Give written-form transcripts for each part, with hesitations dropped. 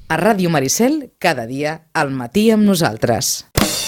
A Ràdio Maricel, cada dia al matí amb nosaltres.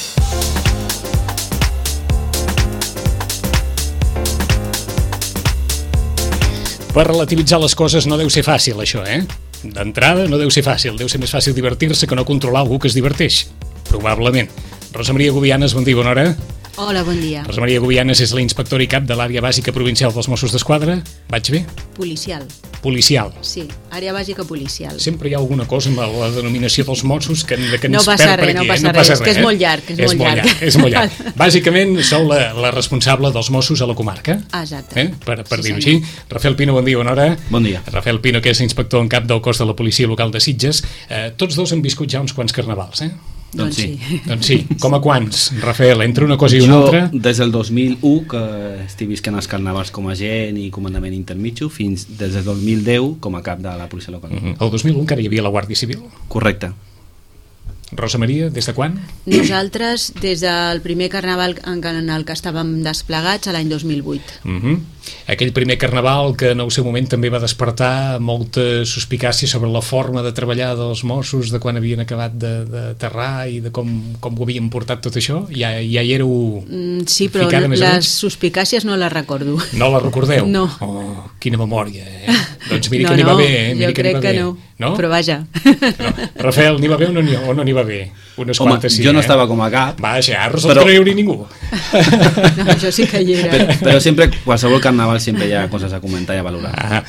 Per relativitzar les coses no deu ser fàcil, això, D'entrada no deu ser fàcil, deu ser més fàcil divertir-se que no controlar algú que es diverteix. Probablement. Rosa Maria Gubianes, bon dia, bona hora. Hola, bon dia. Rosa Maria Gubianes és la inspectora i cap de l'àrea bàsica provincial dels Mossos d'Esquadra. Vaig bé? Policial. Policial. Sí, àrea bàsica policial. Sempre hi ha alguna cosa amb la denominació dels Mossos que ens no passa perd per res, aquí. No passa res, que és molt llarg. És molt llarg. Bàsicament sou la responsable dels Mossos a la comarca. Exacte. Per dir-ho així. Rafael Pino, bon dia, bona hora. Bon dia. Rafael Pino, que és inspector en cap del cos de la policia local de Sitges. Tots dos han viscut ja uns quants carnavals, Doncs sí. Doncs sí. Com a quants, Rafael, entre una cosa i una altra? Jo, des del 2001, que estic visquent els carnavals com a agent i comandament intermitjo, fins des del 2010 com a cap de la policia local. El 2001 encara hi havia la Guàrdia Civil? Correcte. Rosa Maria, des de quan? Nosaltres, des del primer carnaval en el que estàvem desplegats, a l'any 2008. Aquell primer carnaval que en el seu moment també va despertar molta suspicàcia sobre la forma de treballar dels Mossos, de quan havien acabat d'aterrar i de com ho havien portat tot això. Ja hi éreu sí, però les suspicàcies no les recordo. No les recordeu? No. Oh, quina memòria, Doncs miri que n'hi va bé, jo crec que no, però vaja. Rafael, n'hi va bé o no n'hi va bé? Unes quantes sí, jo no estava com a cap. Vaja, ara no hi ningú. No, jo sí que hi era. Però sempre, qualsevol carnaval sempre hi ha coses a comentar i a valorar.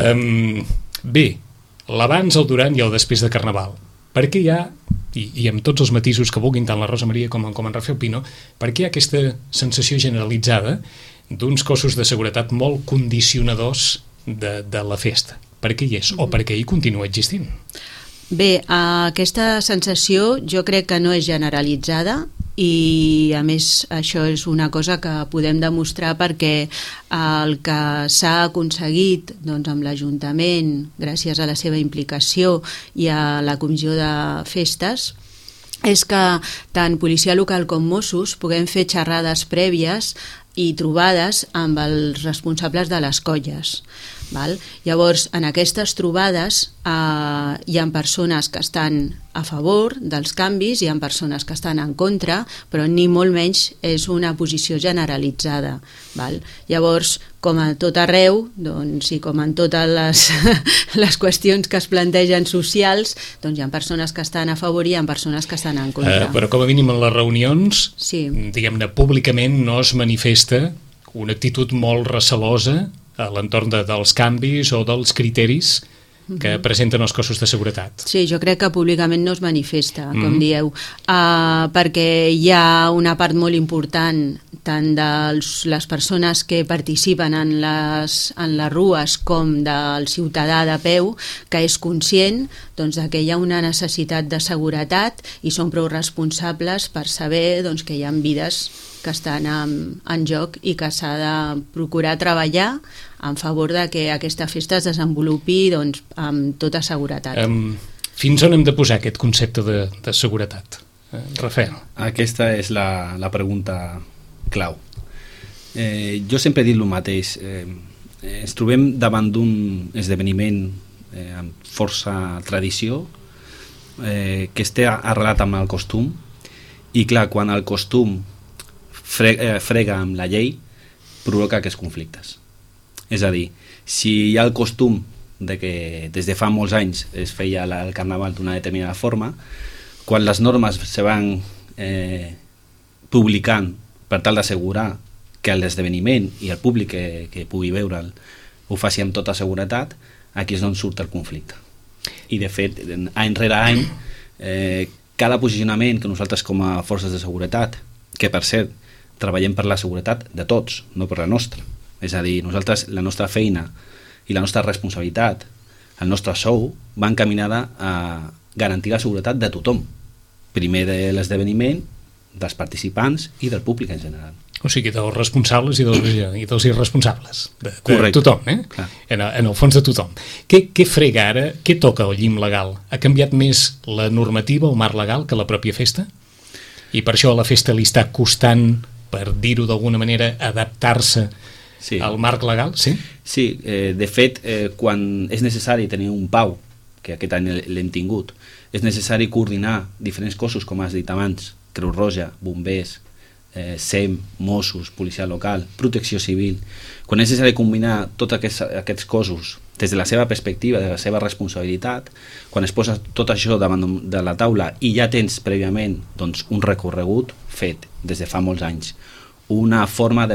Bé, l'abans, el durant i el després de carnaval. Per què hi ha, i amb tots els matisos que vulguin tant la Rosa Maria com en Rafael Pino, per què hi ha aquesta sensació generalitzada d'uns cossos de seguretat molt condicionadors de la festa? Per què hi és? O per què hi continua existint? Bé, aquesta sensació jo crec que no és generalitzada i a més això és una cosa que podem demostrar perquè el que s'ha aconseguit amb l'Ajuntament gràcies a la seva implicació i a la comissió de festes és que tant policia local com Mossos puguem fer xerrades prèvies i trobades amb els responsables de les colles. Llavors, en aquestes trobades hi ha persones que estan a favor dels canvis, hi ha persones que estan en contra, però ni molt menys és una posició generalitzada. Llavors, com a tot arreu, i com en totes les qüestions que es plantegen socials, hi ha persones que estan a favor i hi ha persones que estan en contra. Però com a mínim en les reunions, sí. Diguem-ne, públicament no es manifesta una actitud molt recel·losa a l'entorn dels canvis o dels criteris que presenten els cossos de seguretat. Sí, jo crec que públicament no es manifesta, com dieu, perquè hi ha una part molt important tant de les persones que participen en les rues com del ciutadà de peu que és conscient de que hi ha una necessitat de seguretat i són prou responsables per saber que hi ha vides que estan en joc i que s'ha de procurar treballar en favor de que aquesta festa es desenvolupi amb tota seguretat. Fins on hem de posar aquest concepte de seguretat? Rafael. Aquesta és la pregunta clau. Jo sempre he dit el mateix. Ens trobem davant d'un esdeveniment amb força tradició que està arrelat amb el costum i clar, quan el costum frega amb la llei provoca aquests conflictes. És a dir, si hi ha el costum de que des de fa molts anys es feia el carnaval d'una determinada forma, quan les normes se van publicant per tal d'assegurar que l'esdeveniment i el públic que pugui veure'l ho faci amb tota seguretat, aquí és on surt el conflicte. I de fet, any rere any, cada posicionament que nosaltres com a forces de seguretat, que per cert treballem per la seguretat de tots, no per la nostra, és a dir, nosaltres, la nostra feina i la nostra responsabilitat, el nostre sou, va encaminada a garantir la seguretat de tothom, primer de l'esdeveniment, dels participants i del públic en general. O sigui, dels responsables i dels irresponsables. De tothom, Clar. En el fons de tothom. Què frega ara? Què toca el llim legal? Ha canviat més la normativa, el marc legal, que la pròpia festa? I per això a la festa li està costant, per dir-ho d'alguna manera, adaptar-se al marc legal? Sí? Sí, de fet, quan és necessari tenir un PAU que aquest any l'hem tingut, és necessari coordinar diferents cossos, com has dit abans, Creu Roja, bombers, SEM, Mossos, policia local, protecció civil. Quan és necessari combinar tots aquests cossos des de la seva perspectiva, de la seva responsabilitat, quan es posa tot això davant de la taula i ja tens prèviament doncs, un recorregut fet des de fa molts anys, una forma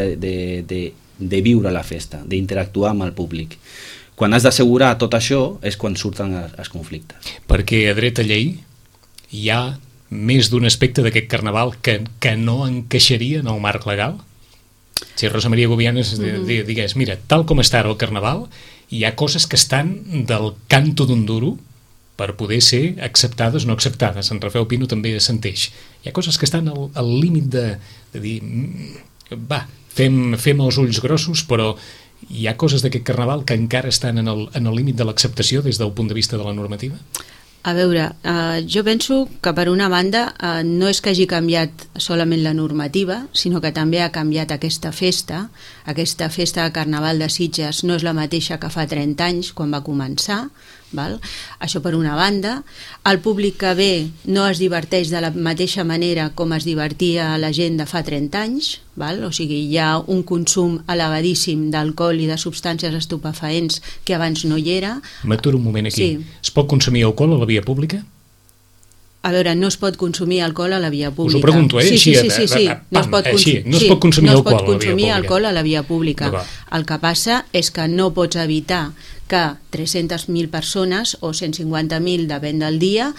de viure la festa, d'interactuar amb el públic. Quan has d'assegurar tot això és quan surten els conflictes. Perquè a dret a llei hi ha més d'un aspecte d'aquest carnaval que no encaixaria en el marc legal? Si Rosa Maria Gobianes digués, mira, tal com està ara el carnaval, hi ha coses que estan del canto d'un duro per poder ser acceptades o no acceptades. En Rafael Pino també assenteix. Hi ha coses que estan al límit de dir, va, fem els ulls grossos, però hi ha coses d'aquest carnaval que encara estan en el límit de l'acceptació des del punt de vista de la normativa? A veure, jo penso que per una banda no és que hagi canviat solament la normativa, sinó que també ha canviat aquesta festa de Carnaval de Sitges no és la mateixa que fa 30 anys quan va començar, val? Això per una banda. El públic que ve no es diverteix de la mateixa manera com es divertia la gent de fa 30 anys, val? O sigui, hi ha un consum elevadíssim d'alcohol i de substàncies estupefaents que abans no hi era. M'aturo un moment aquí. Sí. Es pot consumir alcohol a la via pública? A veure, no es pot consumir alcohol a la via pública. Us ho pregunto, Sí. No es pot consumir alcohol a la via pública. El que passa és que no pots evitar que 300.000 persones o 150.000, depèn del dia,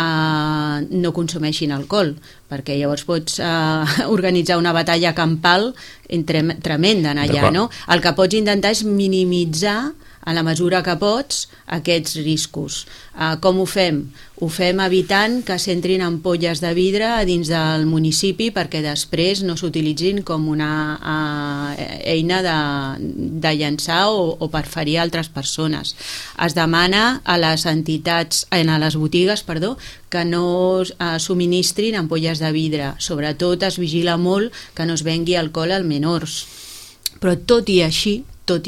no consumeixin alcohol, perquè llavors pots organitzar una batalla campal tremenda allà, no? El que pots intentar és minimitzar a la mesura que pots aquests riscos. Com ho fem? Ho fem evitant que s'entrin ampolles de vidre a dins del municipi perquè després no s'utilitzin com una eina de llançar o per ferir altres persones. Es demana a les entitats, a les botigues, que no subministrin ampolles de vidre. Sobretot es vigila molt que no es vengui alcohol als menors. Però tot i així,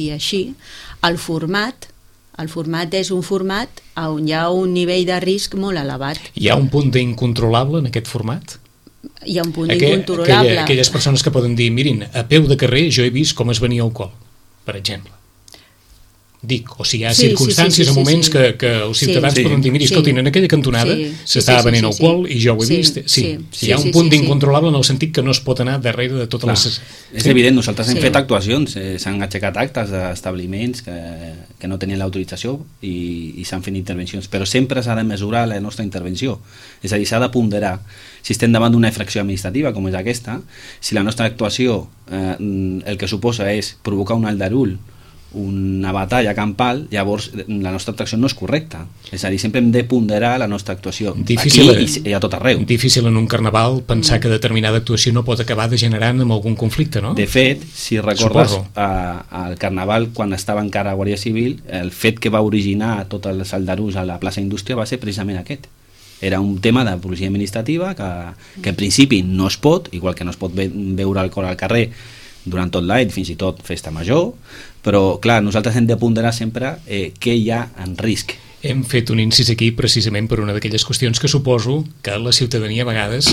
el format és un format on hi ha un nivell de risc molt elevat. Hi ha un punt d'incontrolable en aquest format? Hi ha un punt incontrolable. Aquelles persones que poden dir, mirin, a peu de carrer jo he vist com es venia alcohol, per exemple. Dic, o sigui, hi ha circumstàncies, moments que els ciutadans poden dir, miri, escoltin, en aquella cantonada s'estava venent alcohol i jo ho he vist. Hi ha un punt d'incontrolable en el sentit que no es pot anar darrere de totes les... És evident, nosaltres hem fet actuacions, s'han aixecat actes d'establiments que no tenien l'autorització i s'han fet intervencions, però sempre s'ha de mesurar la nostra intervenció, és a dir, s'ha de ponderar. Si estem davant d'una infracció administrativa com és aquesta, si la nostra actuació el que suposa és provocar un aldarull, una batalla campal, llavors la nostra actuació no és correcta. És a dir, sempre hem de ponderar la nostra actuació aquí i a tot arreu. Difícil en un carnaval pensar que determinada actuació no pot acabar degenerant en algun conflicte, no? De fet, si recordes al carnaval, quan estava encara a Guàrdia Civil, el fet que va originar tots els aldarulls a la plaça Indústria va ser precisament aquest. Era un tema de policia administrativa que en principi no es pot, igual que no es pot veure alcohol al carrer durant tot l'any, fins i tot festa major, però clar, nosaltres hem de ponderar sempre què hi ha en risc. Hem fet un incís aquí precisament per una d'aquelles qüestions que suposo que a la ciutadania a vegades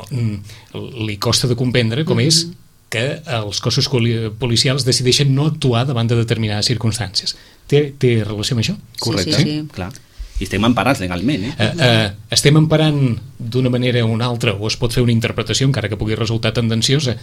li costa de comprendre, com és que els cossos policials decideixen no actuar davant de determinades circumstàncies. Té relació amb això? Correcte, sí. Clar. I estem emparats legalment. Estem emparant d'una manera o una altra, o es pot fer una interpretació, encara que pugui resultar tendenciosa.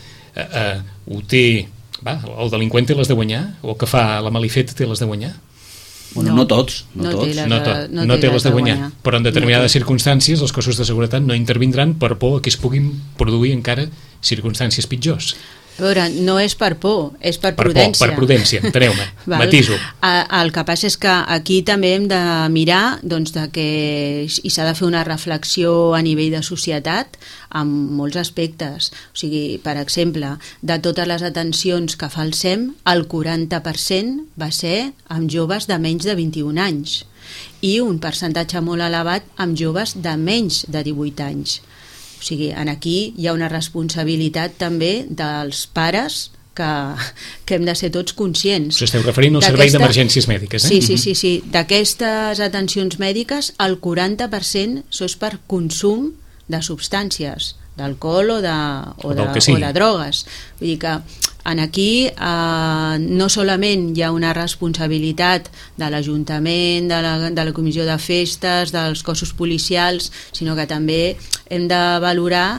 El delinqüent té les de guanyar? O el que fa la malifeta té les de guanyar? Bueno, no tots. No té les de guanyar. Però en determinades circumstàncies els cossos de seguretat no intervindran per por que es puguin produir encara circumstàncies pitjors. A veure, no és per por, és per prudència. Per prudència, enteneu-me, matiso. El que passa és que aquí també hem de mirar i s'ha de fer una reflexió a nivell de societat en molts aspectes. O sigui, per exemple, de totes les atencions que fa el SEM, el 40% va ser amb joves de menys de 21 anys i un percentatge molt elevat amb joves de menys de 18 anys. O sigui, aquí hi ha una responsabilitat també dels pares que hem de ser tots conscients. Us esteu referint al servei d'emergències mèdiques, eh? Sí. D'aquestes atencions mèdiques, el 40% és per consum de substàncies, d'alcohol o de drogues. Vull dir que aquí no solament hi ha una responsabilitat de l'Ajuntament, de la Comissió de Festes, dels cossos policials, sinó que també hem de valorar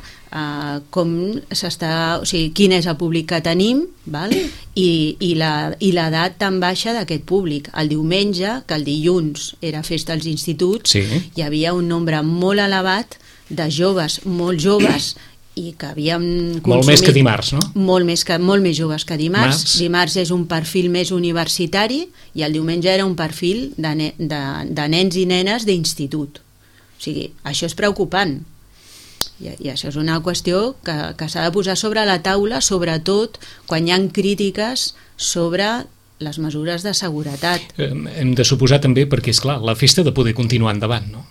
quin és el públic que tenim, val? I l'edat tan baixa d'aquest públic. El diumenge, que el dilluns era festa als instituts, hi havia un nombre molt elevat de joves, molt joves, i que havíem consumit... Molt més que dimarts, no? Molt més joves que dimarts. Dimarts és un perfil més universitari i el diumenge era un perfil de nens i nenes d'institut. O sigui, això és preocupant. I això és una qüestió que s'ha de posar sobre la taula, sobretot quan hi ha crítiques sobre les mesures de seguretat. Hem de suposar també, perquè, és clar, la festa ha de poder continuar endavant, no?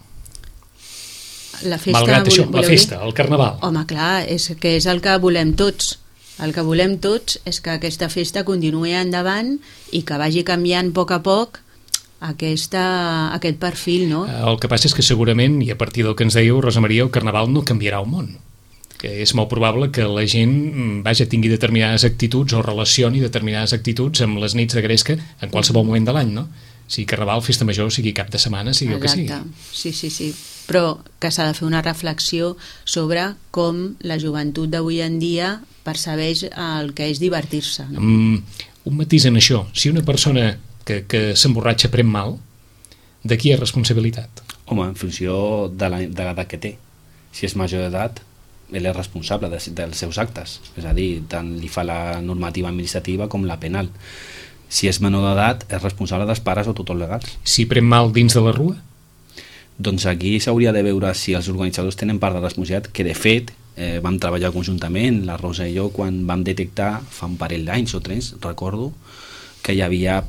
Malgrat això, la festa, el carnaval. Home, clar, és el que volem tots. El que volem tots és que aquesta festa continuï endavant i que vagi canviant a poc aquest perfil, no? El que passa és que segurament, i a partir del que ens dèieu, Rosa Maria, el carnaval no canviarà el món. Que és molt probable que la gent tingui determinades actituds o relacioni determinades actituds amb les nits de gresca en qualsevol moment de l'any, no? Sigui carnaval, festa major, sigui cap de setmana, sigui el que sigui. Sí. Però que s'ha de fer una reflexió sobre com la joventut d'avui en dia percebeix el que és divertir-se. No? Un matís en això. Si una persona que s'emborratxa pren mal, de qui és responsabilitat? Home, en funció de l'edat que té. Si és major d'edat, ell és responsable dels seus actes. És a dir, tant li fa la normativa administrativa com la penal. Si és menor d'edat, és responsable dels pares o tutors legals. Si pren mal dins de la rua? Doncs aquí s'hauria de veure si els organitzadors tenen part de responsabilitat, que de fet vam treballar conjuntament, la Rosa i jo, quan vam detectar fa un parell d'anys o 3, recordo, que hi havia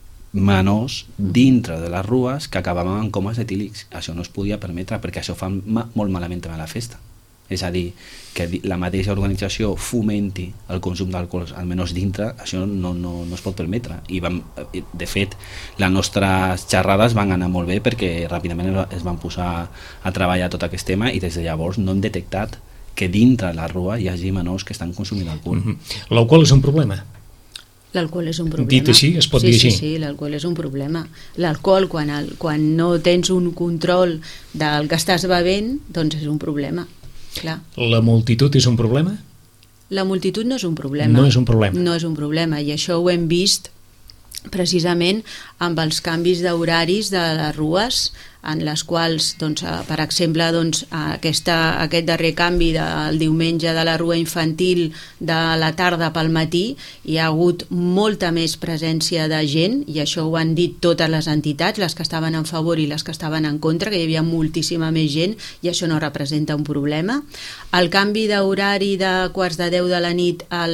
menors dintre de les rues que acabaven en comes etílics. Això no es podia permetre perquè això fa molt malament a la festa. És a dir, que la mateixa organització fomenti el consum d'alcohol, almenys dintre, això no es pot permetre. I de fet, les nostres xerrades van anar molt bé perquè ràpidament es van posar a treballar tot aquest tema i des de llavors no hem detectat que dintre la rua hi hagi menors que estan consumint alcohol. L'alcohol és un problema? L'alcohol és un problema. Dit així, es pot dir així? Sí, l'alcohol és un problema. L'alcohol, quan no tens un control del que estàs bevent, doncs és un problema. Clar. La multitud és un problema? La multitud no és un problema. No és un problema. No és un problema, i això ho hem vist precisament amb els canvis d'horaris de les rues, en les quals, doncs, per exemple, doncs, aquest darrer canvi del diumenge de la rua infantil de la tarda pel matí, hi ha hagut molta més presència de gent, i això ho han dit totes les entitats, les que estaven en favor i les que estaven en contra, que hi havia moltíssima més gent, i això no representa un problema. El canvi d'horari de 7:45 de la nit a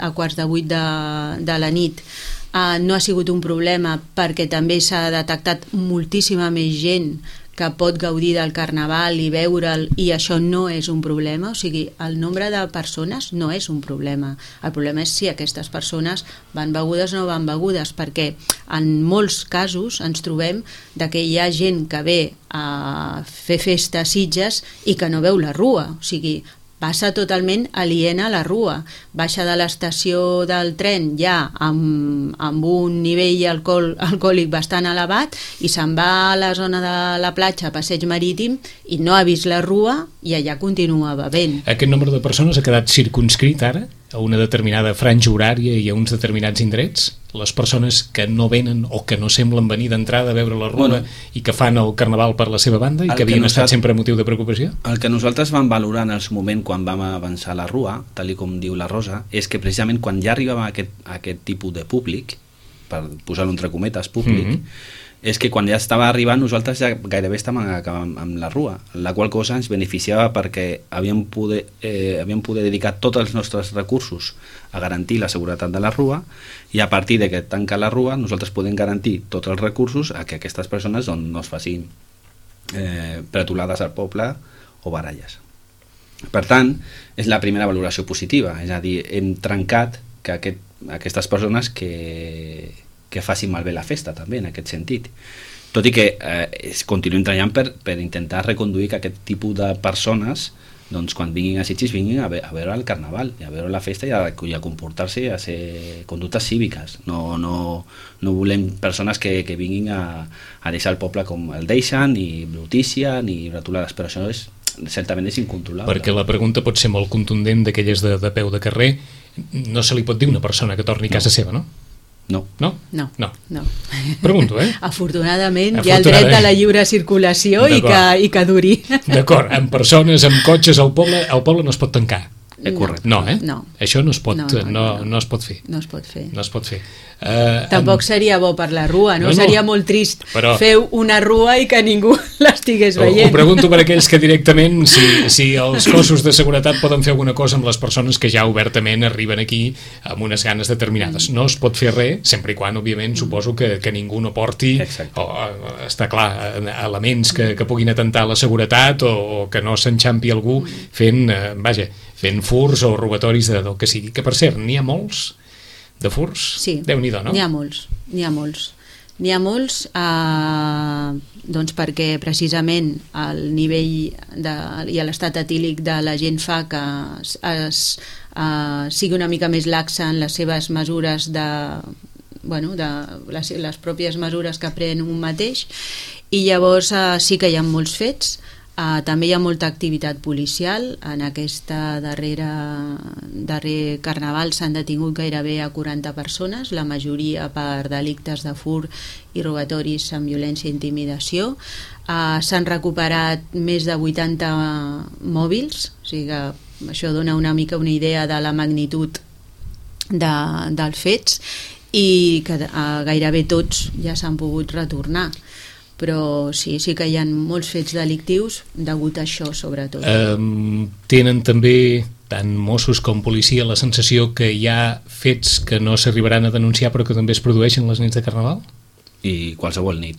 7:45 de la nit no ha sigut un problema perquè també s'ha detectat moltíssima més gent que pot gaudir del carnaval i veure'l, i això no és un problema. O sigui, el nombre de persones no és un problema. El problema és si aquestes persones van begudes o no van begudes, perquè en molts casos ens trobem que hi ha gent que ve a fer festa a Sitges i que no veu la rua. O sigui, passa totalment aliena a la rua, baixa de l'estació del tren ja amb un nivell alcohòlic bastant elevat i se'n va a la zona de la platja, passeig marítim, i no ha vist la rua i allà continua bevent. Aquest nombre de persones ha quedat circumscrit ara a una determinada franja horària i a uns determinats indrets? Les persones que no venen o que no semblen venir d'entrada a veure la rua i que fan el carnaval per la seva banda i que havien estat sempre motiu de preocupació? El que nosaltres vam valorar en el seu moment quan vam avançar a la rua, tal com diu la Rosa, és que precisament quan ja arribava aquest tipus de públic, per posar-ho entre cometes, públic, és que quan ja estava arribant nosaltres ja gairebé estàvem acabant amb la rua, la qual cosa ens beneficiava perquè havíem poder dedicar tots els nostres recursos a garantir la seguretat de la rua, i a partir de que tanca la rua nosaltres podem garantir tots els recursos a que aquestes persones no es facin pretolades al poble o baralles. Per tant, és la primera valoració positiva, és a dir, hem trencat aquestes persones que facin malbé la festa també en aquest sentit, tot i que es continuïn treballant per intentar reconduir que aquest tipus de persones doncs quan vinguin a Sitges vinguin a veure el carnaval i a veure la festa i a comportar-se i a ser conductes cíviques. No volem persones que vinguin a deixar el poble com el deixen, ni brutícia ni retolades, però això certament és incontrolable. Perquè la pregunta pot ser molt contundent, d'aquelles de peu de carrer. No se li pot dir a una persona que torni a casa seva, no? No. No? No. Pregunto, Afortunadament hi ha el dret a la lliure circulació i que duri. D'acord, amb persones, amb cotxes, el poble no es pot tancar. Correcte. No, No. Això no es pot, no es pot fer. No es pot fer. No es pot fer. Tampoc seria bo per la rua, no? Seria molt trist fer una rua i que ningú l'estigués veient. Ho pregunto per aquells que directament, si els cossos de seguretat poden fer alguna cosa amb les persones que ja obertament arriben aquí amb unes ganes determinades. No es pot fer res, sempre i quan, òbviament, suposo que ningú no porti, està clar, elements que puguin atentar a la seguretat o que no s'enxampi algú fent furs o robatoris del que sigui. Que, per cert, n'hi ha molts de furs? Sí, Déu-n'hi-do, no? N'hi ha molts, doncs perquè precisament el nivell i l'estat etílic de la gent fa que sigui una mica més laxa en les seves mesures les pròpies mesures que pren un mateix, i llavors sí que hi ha molts fets. També hi ha molta activitat policial. En aquesta darrer carnaval s'han detingut gairebé a 40 persones, la majoria per delictes de fur i robatoris amb violència i intimidació. S'han recuperat més de 80 mòbils, o sigui que això dona una mica una idea de la magnitud dels fets, i que gairebé tots ja s'han pogut retornar. Però sí que hi ha molts fets delictius degut a això, sobretot. Tenen també, tant Mossos com policia, la sensació que hi ha fets que no s'arribaran a denunciar però que també es produeixen les nits de Carnaval? I qualsevol nit.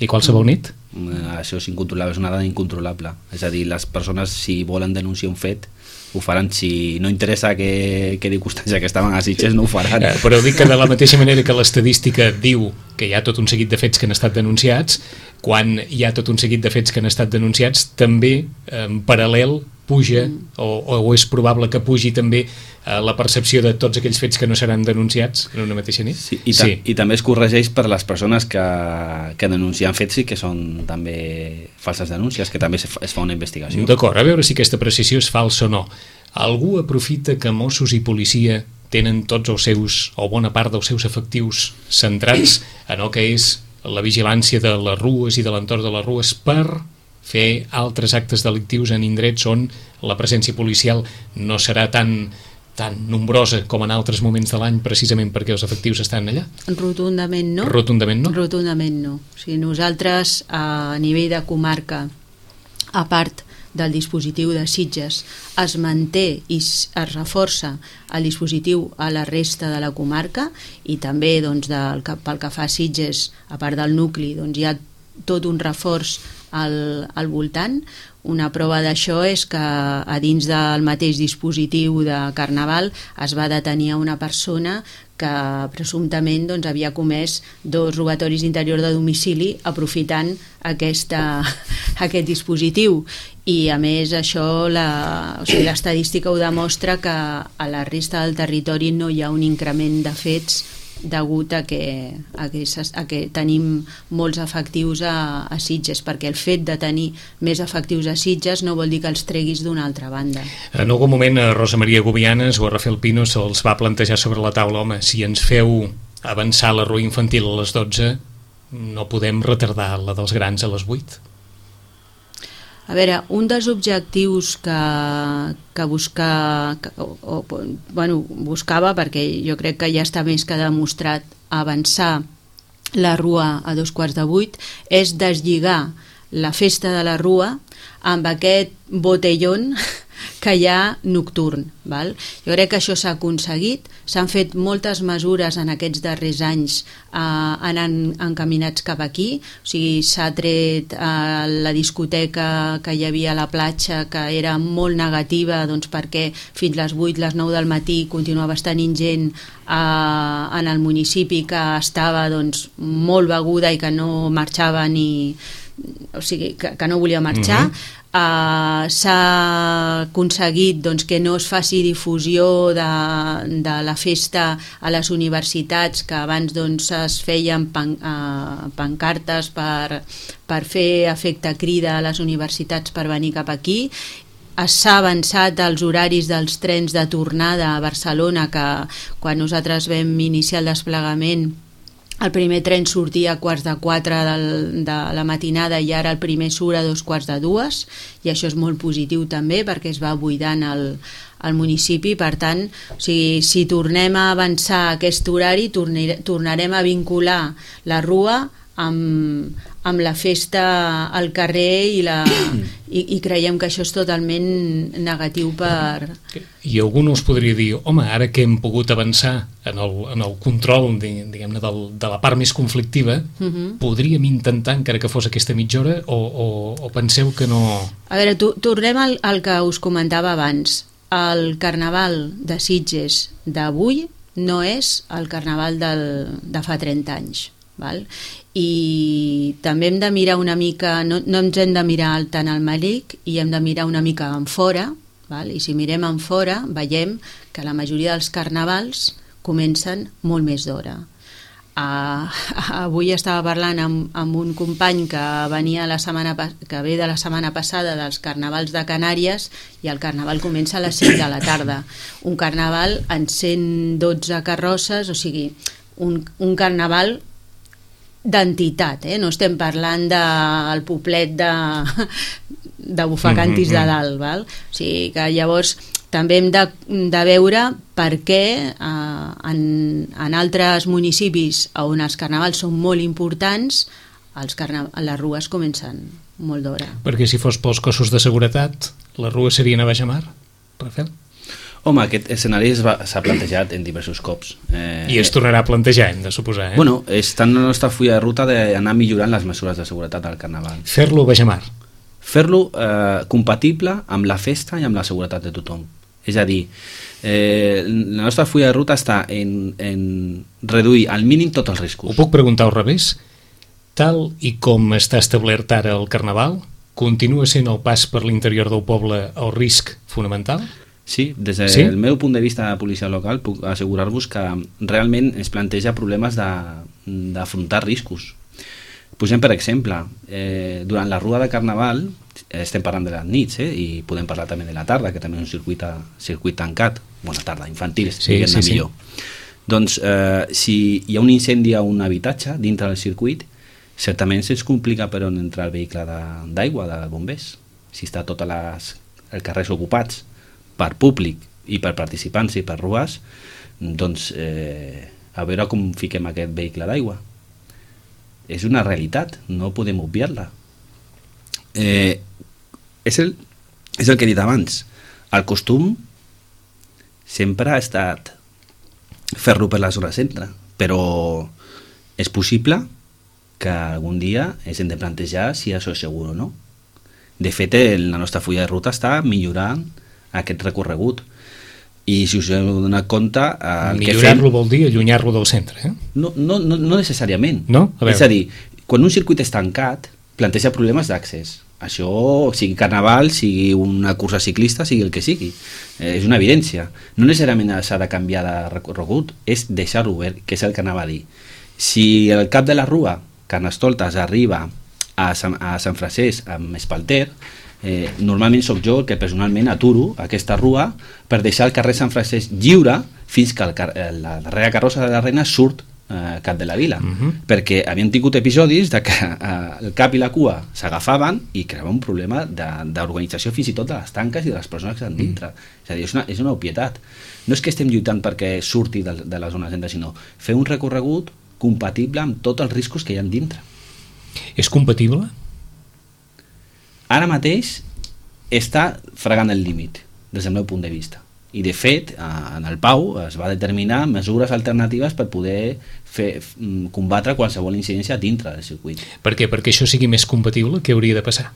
Això és incontrolable, és una dada incontrolable. És a dir, les persones, si volen denunciar un fet, ho faran. Si no interessa que circumstància que estaven a Sitges, no ho faran. Però dic que de la mateixa manera que l'estadística diu que hi ha tot un seguit de fets que han estat denunciats, quan hi ha tot un seguit de fets que han estat denunciats, també en paral·lel puja o és probable que pugi també la percepció de tots aquells fets que no seran denunciats en una mateixa nit. I també es corregeix per les persones que denuncien fets i que són també falses denúncies, que també es fa una investigació. D'acord, a veure si aquesta precisió és falsa o no. Algú aprofita que Mossos i policia tenen tots els seus, o bona part dels seus efectius centrats en el que és la vigilància de les rues i de l'entorn de les rues per fer altres actes delictius en indrets on la presència policial no serà tan nombrosa com en altres moments de l'any, precisament perquè els efectius estan allà? Rotundament no. Rotundament no? Rotundament no. O sigui, nosaltres, a nivell de comarca, a part del dispositiu de Sitges, es manté i es reforça el dispositiu a la resta de la comarca, i també doncs, pel que fa a Sitges, a part del nucli, doncs, hi ha tot un reforç al voltant. Una prova d'això és que a dins del mateix dispositiu de Carnaval es va detenir una persona que presumptament doncs, havia comès 2 robatoris d'interior de domicili aprofitant aquest dispositiu, i a més això l'estadística ho demostra, que a la resta del territori no hi ha un increment de fets degut a que tenim molts efectius a Sitges, perquè el fet de tenir més efectius a Sitges no vol dir que els treguis d'una altra banda. En algun moment a Rosa Maria Gobianes o a Rafael Pino se'ls va plantejar sobre la taula: home, si ens feu avançar la rua infantil a les 12, no podem retardar la dels grans a les 8? A veure, un dels objectius que buscava, perquè jo crec que ja està més que demostrat, avançar la rua a 7:45, és deslligar la festa de la rua amb aquest botellón que hi ha nocturn. Val? Jo crec que això s'ha aconseguit, s'han fet moltes mesures en aquests darrers anys anant encaminats cap aquí, o sigui, s'ha tret la discoteca que hi havia a la platja, que era molt negativa, doncs perquè fins les 8, les 9 del matí continuava tenint gent en el municipi que estava doncs, molt beguda i que no marxava o sigui, que no volia marxar. S'ha aconseguit doncs, que no es faci difusió de la festa a les universitats, que abans doncs, es feien pancartes per fer efecte crida a les universitats per venir cap aquí. S'ha avançat als horaris dels trens de tornada a Barcelona, que quan nosaltres vam iniciar el desplegament el primer tren sortia a 3:45 de la matinada i ara el primer surt a 2:45, i això és molt positiu també perquè es va buidant el municipi. Per tant, o sigui, si tornem a avançar aquest horari, tornarem a vincular la Rua amb la festa al carrer i creiem que això és totalment negatiu per... I algú no us podria dir, home, ara que hem pogut avançar en el control, diguem-ne, de la part més conflictiva, podríem intentar, encara que fos aquesta mitja hora, o penseu que no... A veure, tornem al que us comentava abans. El carnaval de Sitges d'avui no és el carnaval de fa 30 anys. Val? I també hem de mirar una mica, no ens hem de mirar tant al Malic, i hem de mirar una mica en fora, val? I si mirem en fora veiem que la majoria dels carnavals comencen molt més d'hora. Avui estava parlant amb un company que ve de la setmana passada dels carnavals de Canàries, i el carnaval comença a les 5 de la tarda. Un carnaval en 112 carrosses, o sigui, un carnaval d'entitat, no estem parlant del poblet de Bufacantis de dalt, val? O sigui que llavors també hem de veure per què en altres municipis on els carnavals són molt importants, les rues comencen molt d'hora. Perquè si fos pels cossos de seguretat, les rues serien a baixamar, Rafael? Home, aquest escenari s'ha plantejat en diversos cops. I es tornarà a plantejar, hem de suposar. Bueno, està en la nostra fulla de ruta d'anar millorant les mesures de seguretat al carnaval. Fer-lo baixamar. Fer-lo compatible amb la festa i amb la seguretat de tothom. És a dir, la nostra fulla de ruta està en reduir al mínim tots els riscos. Ho puc preguntar al revés? Tal i com està establert ara el carnaval, continua sent el pas per l'interior del poble el risc fonamental? Sí, des del meu punt de vista de policia local puc assegurar-vos que realment es planteja problemes d'afrontar riscos. Posem per exemple, durant la rua de carnaval, estem parlant de les nits, i podem parlar també de la tarda, que també és un circuit tancat, bona tarda, infantil, diguem-ne millor. Doncs si hi ha un incendi a un habitatge dintre del circuit, certament se'ns complica per on entrar el vehicle d'aigua de bombers. Si està tots els carrers ocupats per públic i per participants i per rues, doncs a veure com fiquem aquest vehicle d'aigua. És una realitat, no podem obviar-la. És el que he dit abans. El costum sempre ha estat fer-lo per la zona centre, però és possible que algun dia ens hem de plantejar si això és segur o no. De fet, la nostra fulla de ruta està millorant aquest recorregut, i si us heu donat compte millorar-lo vol dir allunyar-lo del centre, No necessàriament. No? És a dir, quan un circuit és tancat planteja problemes d'accés, això sigui carnaval, sigui una cursa ciclista, sigui el que sigui, és una evidència. No necessàriament s'ha de canviar de recorregut, és deixar-ho obert, que és el que anava a dir. Si el cap de la rua Carnestoltes arriba a Sant Francesc amb Espalter, normalment sóc jo el que personalment aturo aquesta rua per deixar el carrer Sant Francesc lliure fins que la darrera carrossa de la reina surt cap de la vila, perquè havien tingut episodis de que el cap i la cua s'agafaven i creava un problema d'organització fins i tot de les tanques i de les persones que estan dintre. És a dir, és una obvietat. No és que estem lluitant perquè surti de la zona centre, sinó fer un recorregut compatible amb tots els riscos que hi ha dintre. És compatible? Ara mateix està fregant el límit. des del meu punt de vista. I de fet, en el Pau es va determinar mesures alternatives per poder combatre qualsevol incidència dintre del circuit. Per què? Perquè això sigui més compatible, què hauria de passar?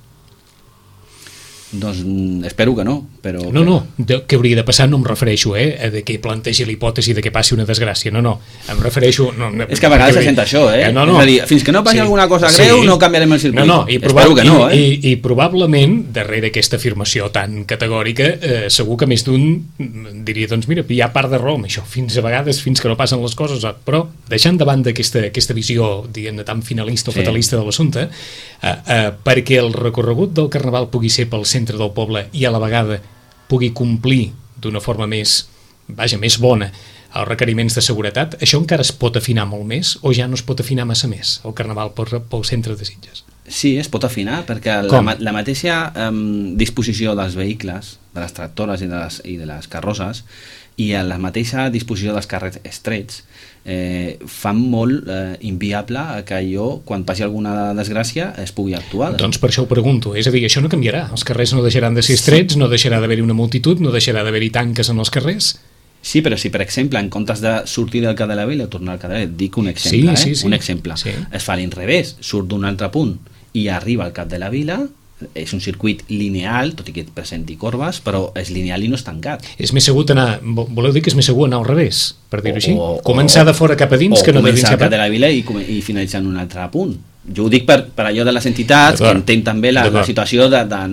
Doncs espero que no, però... No, què hauria de passar no em refereixo de que plantegi l'hipòtesi de que passi una desgràcia, no, em refereixo... No, és que a vegades se sent això, No. És a dir, fins que no passi alguna cosa greu no canviarem el circuit. Espero que no, I probablement, darrere aquesta afirmació tan categòrica, segur que més d'un diria, doncs mira, hi ha part de raó amb això, fins que no passen les coses, però deixant de banda aquesta visió, diguem-ne, tan finalista o fatalista de l'assumpte, perquè el recorregut del Carnaval pugui ser pel centre del poble i a la vegada pugui complir d'una forma més bona els requeriments de seguretat, això encara es pot afinar molt més o ja no es pot afinar massa més el Carnaval pel centre de Sitges? Sí, es pot afinar, perquè la mateixa disposició dels vehicles, de les tractores i de les carrosses, i a la mateixa disposició dels carrers estrets fan molt inviable que allò, quan passi alguna desgràcia, es pugui actuar. Doncs per això ho pregunto, és a dir, això no canviarà, els carrers no deixaran de ser estrets, no deixarà d'haver-hi una multitud, no deixarà d'haver-hi tanques en els carrers. Sí, però si per exemple en comptes de sortir del Cap de la Vila o tornar al Cap de la Vila, dic un exemple, un exemple, es fa a l'inrevés, surt d'un altre punt i arriba al Cap de la Vila, és un circuit lineal, tot i que presenti corbes, però és lineal i no és tancat. És més segur anar, voleu dir que és més segur anar al revés, per dir-ho així? Començar de fora cap a dins que no de dins cap a... O començar al Cap de la Vila i finalitzar en un altre punt. Jo ho dic per allò de les entitats, que entenc també la situació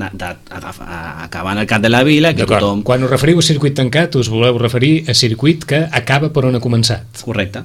d'acabar en el Cap de la Vila, que tothom... Quan us referiu a circuit tancat, us voleu referir a circuit que acaba per on ha començat. Correcte.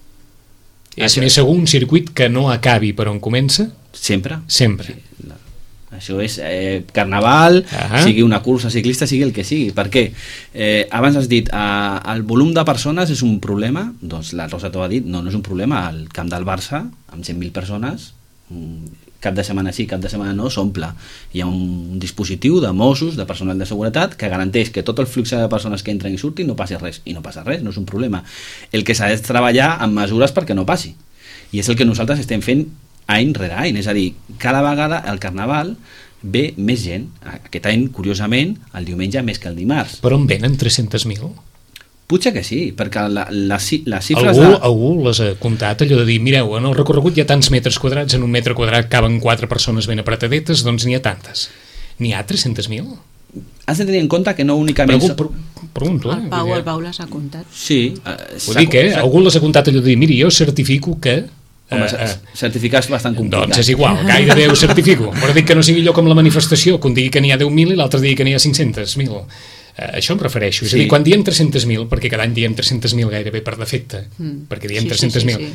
És més segur un circuit que no acabi per on comença? Sempre. Sempre. Això és Carnaval, sigui una cursa ciclista, sigui el que sigui. Per què? Abans has dit, el volum de persones és un problema, doncs la Rosa t'ho ha dit, no és un problema. El camp del Barça, amb 100.000 persones, cap de setmana sí, cap de setmana no, s'omple. Hi ha un dispositiu de Mossos, de personal de seguretat, que garanteix que tot el flux de persones que entren i surtin no passi res. I no passa res, no és un problema. El que s'ha de treballar amb mesures perquè no passi. I és el que nosaltres estem fent any rere any, és a dir, cada vegada al Carnaval ve més gent. Aquest any, curiosament, el diumenge més que el dimarts. Per on venen 300.000? Potser que sí, perquè les xifres... Algú les ha comptat, allò de dir, mireu, en el recorregut hi ha tants metres quadrats, en un metre quadrat caben 4 persones ben apretadetes, doncs n'hi ha tantes. N'hi ha 300.000? Has de tenir en compte que no únicament... Pregunto, el Pau les ha comptat. Sí. Ho dic, algú les ha comptat, allò de dir, miri, jo certifico que... Home, certificar és bastant complicat. Doncs és igual, gairebé ho certifico. Però dic que no sigui allò com la manifestació, que un digui que n'hi ha 10.000 i l'altre digui que n'hi ha 500.000. Això em refereixo. És a dir, quan diem 300.000, perquè cada any diem 300.000 gairebé per defecte, perquè diem 300.000,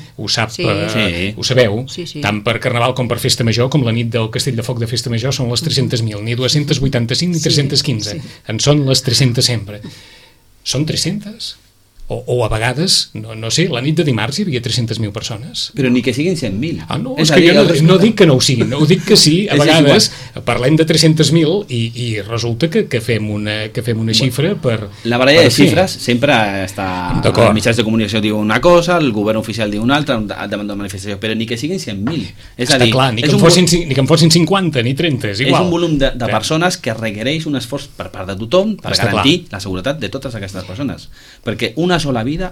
ho sabeu, tant per Carnaval com per Festa Major, com la nit del Castell de Foc de Festa Major, són les 300.000, ni 285 ni 315. En són les 300 sempre. Són 300? O a vegades, no sé, la nit de dimarts hi havia 300.000 persones. Però ni que siguin 100.000. No, és que jo no dic que no ho siguin, ho dic que sí, a vegades parlem de 300.000 i resulta que fem una xifra per... La baralla de xifres sempre està... Els mitjans de comunicació diuen una cosa, el govern oficial diu una altra davant de la manifestació, però ni que siguin 100.000. Està clar, ni que en fossin 50 ni 30, és igual. És un volum de persones que requereix un esforç per part de tothom per garantir la seguretat de totes aquestes persones. Perquè una sola vida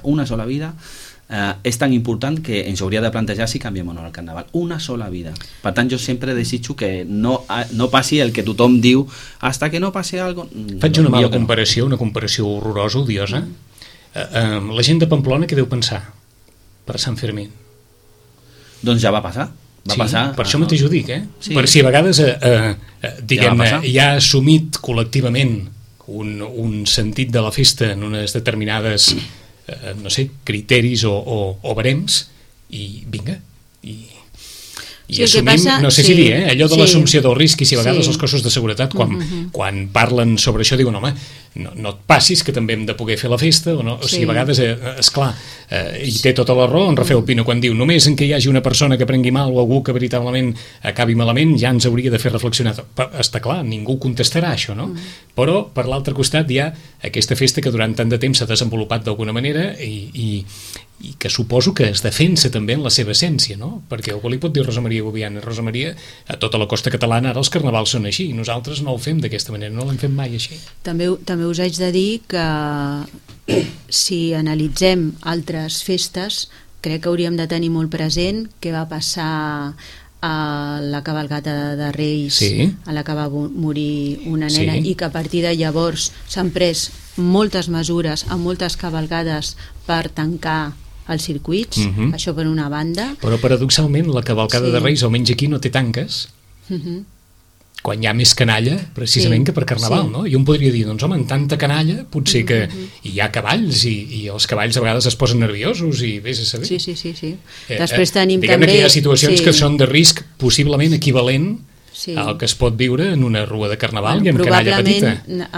és tan important que ens hauria de plantejar si canviem o no el Carnaval. Una sola vida. Per tant, jo sempre desitjo que no passi el que tothom diu hasta que no passi algo. Faig una mala comparació, una comparació horrorosa, odiosa. La gent de Pamplona què deu pensar per Sant Fermín? Doncs ja va passar. Per això mateix ho dic, sí. Per si a vegades hi ha assumit col·lectivament un sentit de la festa en unes determinades no sé, criteris o barems i vinga i assumim, no sé si dir, allò de l'assumpció del risc, i si a vegades els cossos de seguretat quan parlen sobre això diuen, home, no et passis que també hem de poder fer la festa, o sigui, a vegades esclar, i té tota la raó en Rafael Pino quan diu, només en què hi hagi una persona que prengui mal o algú que veritablement acabi malament ja ens hauria de fer reflexionar. Està clar, ningú contestarà això, no? Però per l'altre costat hi ha aquesta festa que durant tant de temps s'ha desenvolupat d'alguna manera i que suposo que es defensa també en la seva essència, no? Perquè algú li pot dir Rosa Maria Boviana, Rosa Maria, a tota la costa catalana ara els carnavals són així, i nosaltres no ho fem d'aquesta manera, no l'hem fet mai així. També ho també us haig de dir que si analitzem altres festes, crec que hauríem de tenir molt present què va passar a la cavalcada de Reis, Sí. a la que va morir una nena, Sí. i que a partir de llavors s'han pres moltes mesures a moltes cavalcades per tancar els circuits, això per una banda. Però paradoxalment la cavalcada Sí. de Reis, almenys aquí, no té tanques, Mhm. quan hi ha més canalla, precisament, Sí, que per Carnaval, sí. no? I un podria dir, doncs home, en tanta canalla, potser que hi ha cavalls i els cavalls a vegades es posen nerviosos i vés a saber. Sí. Després tenim diguem-ne també... que hi ha situacions sí. que són de risc possiblement equivalent Sí. al que es pot viure en una rua de Carnaval i amb canalla petita.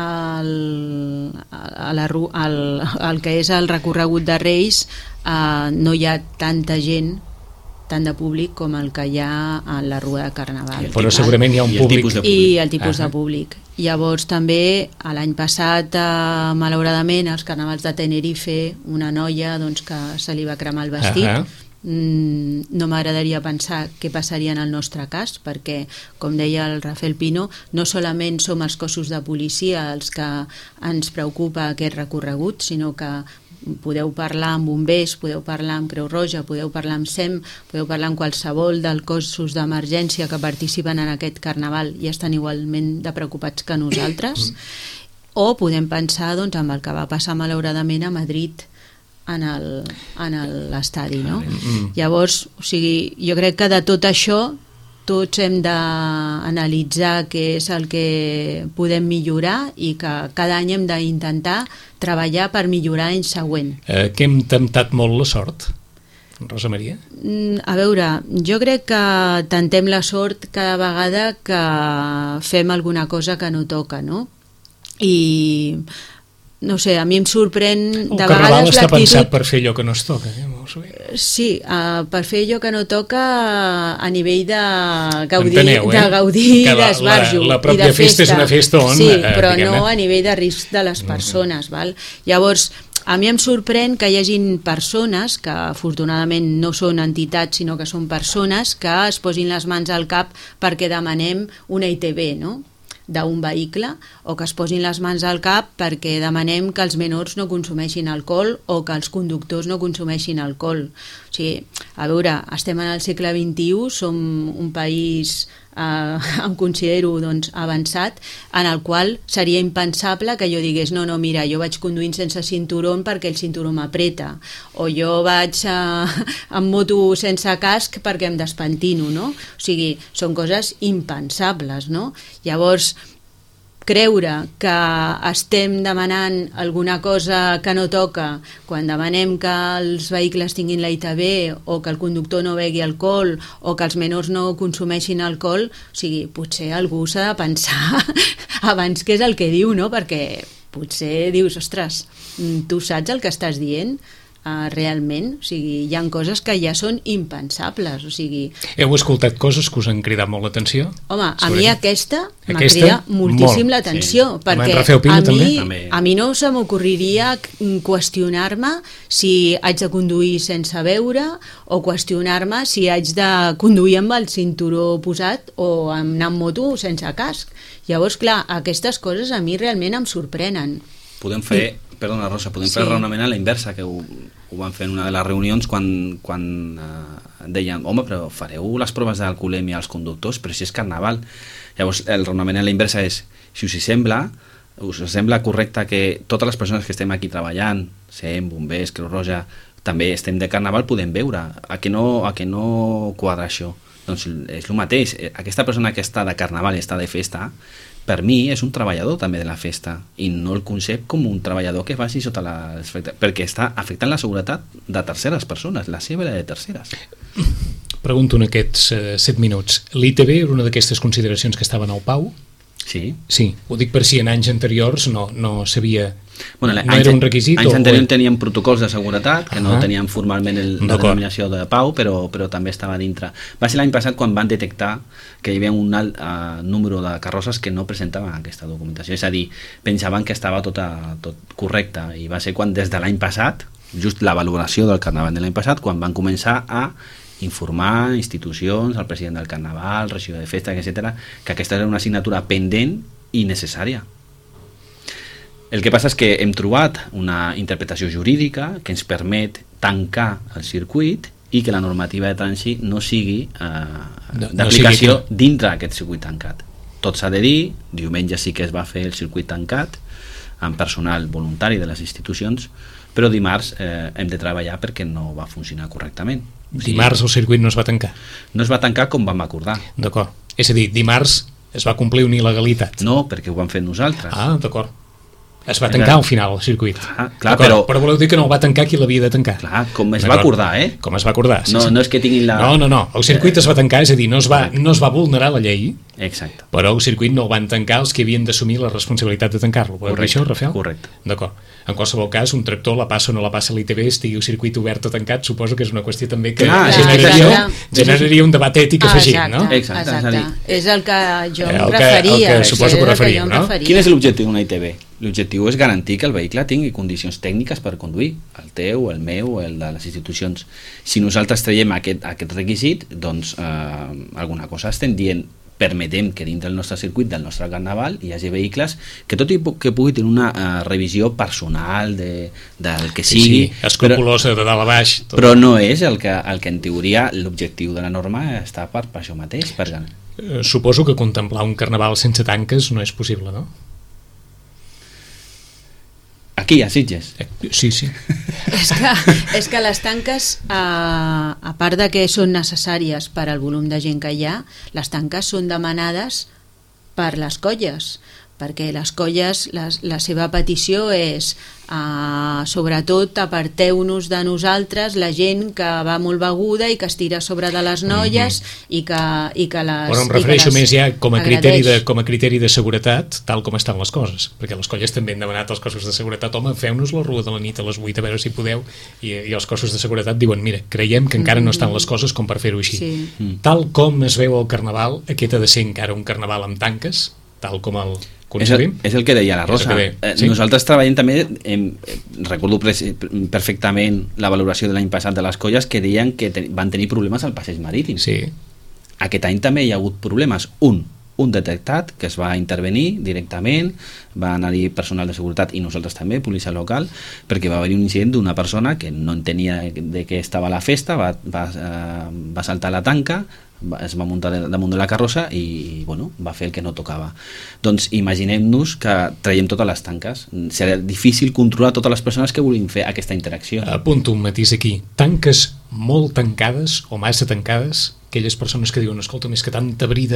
Probablement el que és el recorregut de Reis no hi ha tanta gent, tant de públic com el que hi ha a la rua de Carnaval. Però segurament hi ha un I el públic... tipus de I el tipus de Ahà. públic. Llavors també l'any passat malauradament als Carnavals de Tenerife una noia doncs, que se li va cremar el vestit. Ahà. No m'agradaria pensar què passaria en el nostre cas, perquè com deia el Rafael Pino, no solament som els cossos de policia els que ens preocupa aquest recorregut, sinó que podeu parlar amb bombers, podeu parlar amb Creu Roja, podeu parlar amb SEM, podeu parlar amb qualsevol dels cossos d'emergència que participen en aquest carnaval i estan igualment de preocupats que nosaltres. O podem pensar doncs, en el que va passar malauradament a Madrid en l'estadi, no? Llavors, o sigui, jo crec que de tot això tots hem d'analitzar què és el que podem millorar i que cada any hem d'intentar treballar per millorar l'any següent. Que hem temptat molt la sort, Rosa Maria? A veure, jo crec que tentem la sort cada vegada que fem alguna cosa que no toca, no? I no sé, a mi em sorprèn El de Carnaval vegades està l'actitud... pensat per fer allò que no es toca, molt sovint. Sí, per fer allò que no toca a nivell de gaudir, Enteneu, de gaudir que d'esbarjo la i pròpia de festa és una festa on, sí, però diguem-ne, no a nivell de risc de les persones, val? Llavors, a mi em sorprèn que hi hagin persones que afortunadament no són entitats sinó que són persones que es posin les mans al cap perquè demanem una ITV, no?, d'un vehicle, o que es posin les mans al cap perquè demanem que els menors no consumeixin alcohol o que els conductors no consumeixin alcohol. O sigui, a veure, estem en el segle XXI, som un país, em considero doncs, avançat, en el qual seria impensable que jo digués no, mira, jo vaig conduint sense cinturó perquè el cinturó m'apreta, o jo vaig en moto sense casc perquè em despentino, no? O sigui, són coses impensables, no? Llavors, creure que estem demanant alguna cosa que no toca quan demanem que els vehicles tinguin la ITV o que el conductor no begui alcohol o que els menors no consumeixin alcohol, o sigui, potser algú s'ha de pensar abans què és el que diu, no? Perquè potser dius, ostres, tu saps el que estàs dient? Realment, o sigui, hi ha coses que ja són impensables, o sigui... Heu escoltat coses que us han cridat molt l'atenció? Home, a mi aquesta m'ha Aquesta, cridat moltíssim molt, l'atenció, sí. perquè Rafael Pino, també? a mi no se m'ocorriria qüestionar-me si haig de conduir sense beure o qüestionar-me si haig de conduir amb el cinturó posat o anar amb moto sense casc. Llavors, clar, aquestes coses a mi realment em sorprenen. Podem fer, perdona Rosa, podem fer el raonament a la inversa, que ho van fer en una de les reunions quan deien, home, però fareu les proves d'alcoholèmia als conductors, però si és carnaval. Llavors el raonament a la inversa és, si us sembla correcte que totes les persones que estem aquí treballant, SEM, bombers, Creu Roja, també estem de carnaval, podem veure a què no quadra això. Doncs és el mateix, aquesta persona que està de carnaval i està de festa, per mi és un treballador també de la festa i no el concep com un treballador que faci sota l'efecte, perquè està afectant la seguretat de terceres persones, la seva i la de terceres. Pregunto en aquests 7 minuts, l'ITV era una d'aquestes consideracions que estaven al Pau? Sí. Sí, ho dic per si en anys anteriors no s'havia... Bueno, no era un requisit? Anys anteriors teníem protocols de seguretat que no teníem formalment la D'acord. denominació de Pau, però també estava dintre. Va ser l'any passat quan van detectar que hi havia un alt número de carrosses que no presentaven aquesta documentació, és a dir, pensaven que estava tot correcte, i va ser quan des de l'any passat, just la valoració del carnaval de l'any passat, quan van començar a informar institucions, el president del carnaval, el regidor de festa, etc., que aquesta era una assignatura pendent i necessària. El que passa és que hem trobat una interpretació jurídica que ens permet tancar el circuit i que la normativa de trànsit no sigui d'aplicació dintre d'aquest circuit tancat. Tot s'ha de dir, diumenge sí que es va fer el circuit tancat amb personal voluntari de les institucions, però dimarts hem de treballar perquè no va funcionar correctament. Dimarts el circuit no es va tancar? No es va tancar com vam acordar. D'acord. És a dir, dimarts es va complir una il·legalitat? No, perquè ho vam fer nosaltres. Ah, d'acord. Es va tancar al final el circuit. Clar, però voleu dir que no el va tancar qui l'havia de tancar? Clar, com es va acordar, Com es va acordar, sí. No és que tinguin la... No, el circuit es va tancar, és a dir, no es va vulnerar la llei. Exacte. Però el circuit no el van tancar els que havien d'assumir la responsabilitat de tancar-lo. Voleu dir això, Rafael? Correcte. D'acord. En qualsevol cas, un tractor la passa o no la passa a l'ITV, estigui el circuit obert o tancat, suposo que és una qüestió també que generaria un debat ètic afegit, no? Exacte. És el que jo em referia. El que suposo que referiu, no? Quin és l'objectiu d'una ITV? L'objectiu és garantir que el vehicle tingui condicions tècniques per conduir, el teu, el meu, el de les institucions. Si nosaltres traiem aquest requisit, doncs alguna cosa estem dient. Permetem que dintre del nostre circuit, del nostre carnaval, hi hagi vehicles que tot i que pugui tenir una revisió personal del que sigui... Sí, escrupulosa de dalt a baix. Però no és el que en teoria l'objectiu de la norma està per això mateix. Suposo que contemplar un carnaval sense tanques no és possible, no? Aquí, a Sitges. Sí. És que les tanques, a part de que són necessàries per al volum de gent que hi ha, les tanques són demanades per les colles, perquè les colles, la seva petició és sobretot aparteu-nos de nosaltres la gent que va molt beguda i que es tira sobre de les noies i que les... Però em refereixo més ja com a criteri de seguretat, tal com estan les coses, perquè les colles també han demanat als cossos de seguretat, home, feu-nos la rua de la nit a les 8 a veure si podeu, i els cossos de seguretat diuen, mira, creiem que encara no estan les coses com per fer-ho així. Tal com es veu el carnaval, aquest ha de ser encara un carnaval amb tanques, tal com el concebim. És el que deia la Rosa. Nosaltres treballem també, recordo perfectament la valoració de l'any passat de les colles que deien que van tenir problemes al passeig marítim. Sí. Aquest any també hi ha hagut problemes. Un detectat, que es va intervenir directament, va anar-hi personal de seguretat i nosaltres també, policia local, perquè va haver un incident d'una persona que no entenia de què estava la festa, va saltar la tanca, es va muntar damunt de la carrossa i va fer el que no tocava. Doncs imaginem-nos que traiem totes les tanques. Serà difícil controlar totes les persones que vulguin fer aquesta interacció. Apunto un matís aquí. Tanques molt tancades o massa tancades, aquelles persones que diuen, escolta, més que tanta brida,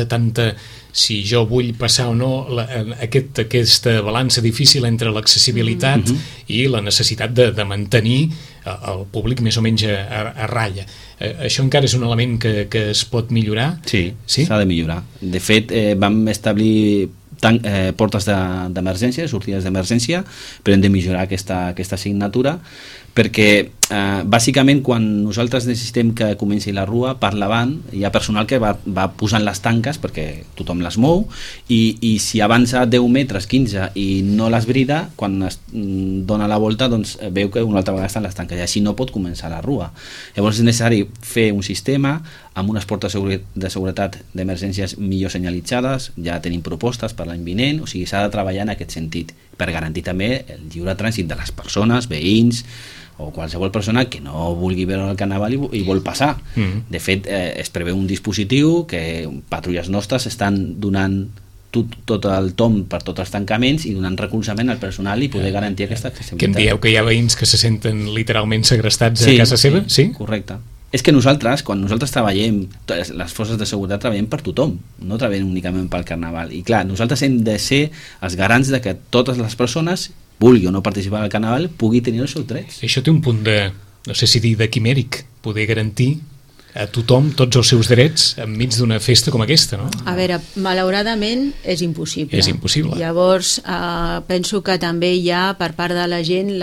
si jo vull passar o no, aquesta balança difícil entre l'accessibilitat i la necessitat de mantenir el públic més o menys a ratlla. Això encara és un element que es pot millorar? Sí, s'ha de millorar. De fet, vam establir portes d'emergència, sortides d'emergència, però hem de millorar aquesta assignatura, perquè bàsicament quan nosaltres necessitem que comenci la rua, per davant hi ha personal que va posant les tanques perquè tothom les mou i si avança 10 metres, 15 i no les brida, quan es dona la volta doncs veu que una altra vegada estan les tanques i així no pot començar la rua. Llavors és necessari fer un sistema amb unes portes de seguretat d'emergències millor senyalitzades, ja tenim propostes per l'any vinent, o sigui s'ha de treballar en aquest sentit per garantir també el lliure trànsit de les persones, veïns o qualsevol persona que no vulgui veure el carnaval i vol passar. De fet, es preveu un dispositiu que patrulles nostres estan donant tot el tomb per tots els tancaments i donant recolzament al personal i poder garantir aquesta accessibilitat. Que em dieu que hi ha veïns que se senten literalment segrestats a casa seva? Sí, correcte. És que nosaltres, quan nosaltres treballem, les forces de seguretat treballem per tothom, no treballem únicament pel carnaval. I clar, nosaltres hem de ser els garants de que totes les persones, vulgui o no participar al carnaval, pugui tenir els seus drets. Això té un punt de, no sé si dir de quimèric, poder garantir a tothom tots els seus drets enmig d'una festa com aquesta, no? A veure, malauradament és impossible. És impossible. Llavors, penso que també hi ha per part de la gent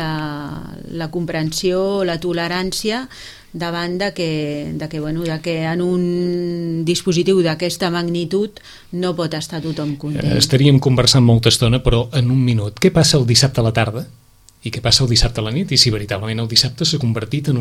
la comprensió, la tolerància davant de que en un dispositiu d'aquesta magnitud no pot estar tothom content. Estaríem conversant molta estona, però en un minut. Què passa el dissabte a la tarda? I què passa el dissabte a la nit? I si veritablement el dissabte s'ha convertit en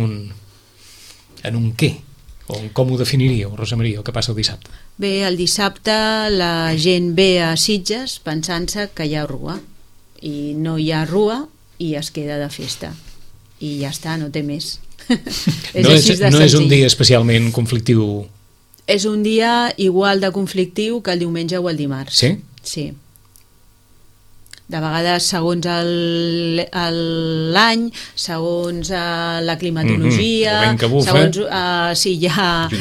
un què? O com ho definiríeu, Rosa Maria, el que passa el dissabte? Bé, el dissabte la gent ve a Sitges pensant-se que hi ha rua i no hi ha rua i es queda de festa i ja està, no té més. No és un dia especialment conflictiu? És un dia igual de conflictiu que el diumenge o el dimarts. Sí? Sí. De vegades, segons l'any, segons la climatologia, segons si hi ha...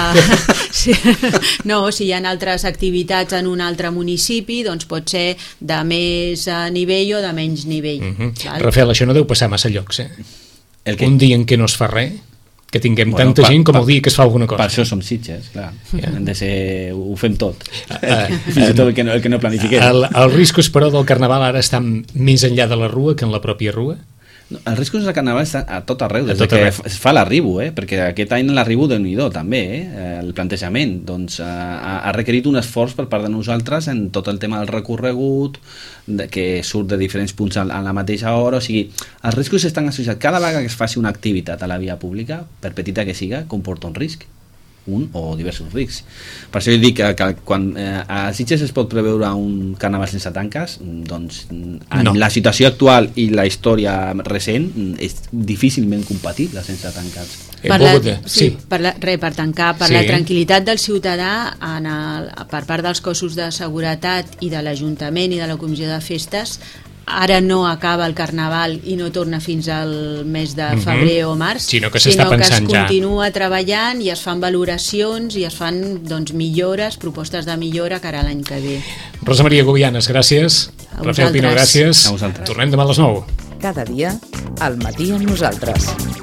si hi ha altres activitats en un altre municipi, doncs pot ser de més nivell o de menys nivell. Rafael, això no deu passar massa llocs, eh? Un dia en què no es fa res, que tinguem tanta gent com el dia que es fa alguna cosa. Per això som Sitges, clar. Hem de ser... Ho fem tot. Fins i tot el que no planifiquem. Els riscos, però, del Carnaval ara estan més enllà de la rua que en la pròpia rua? Els riscos del Carnaval estan a tot arreu, des que es fa l'arribo, perquè aquest any l'arribo déu-n'hi-do també, el plantejament doncs, ha requerit un esforç per part de nosaltres en tot el tema del recorregut, que surt de diferents punts a la mateixa hora, o sigui, els riscos estan associats. Cada vegada que es faci una activitat a la via pública, per petita que siga, comporta un risc, un o diversos riscs. Per això dic que quan a Sitges es pot preveure un carnaval sense tanques, doncs en la situació actual i la història recent és difícilment compatible sense tanques. Per tancar, per la tranquil·litat del ciutadà per part dels cossos de seguretat i de l'Ajuntament i de la Comissió de Festes. Ara no acaba el Carnaval i no torna fins al mes de febrer o març, sinó que es continua treballant i es fan valoracions i es fan millores, propostes de millora cara a l'any que ve. Rosa Maria Gobianes, gràcies. Rafael Pino, gràcies. A vosaltres. Tornem demà a les 9. Cada dia, al matí amb nosaltres.